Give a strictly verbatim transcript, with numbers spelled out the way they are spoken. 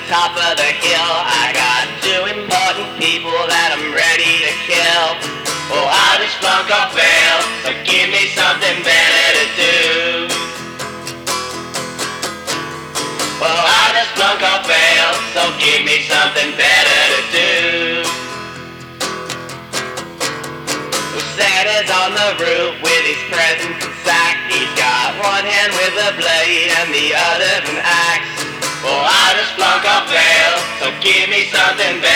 top of the hill. I got two important people that I'm ready to kill. Oh, I just flunk or fail, so give me something better to do. Oh, I just flunk or fail, so give me something better to do. Santa's on the roof with his presents and sack. He's got one hand with a blade and the other an axe. Oh, I just flunk or fail, so give me something better.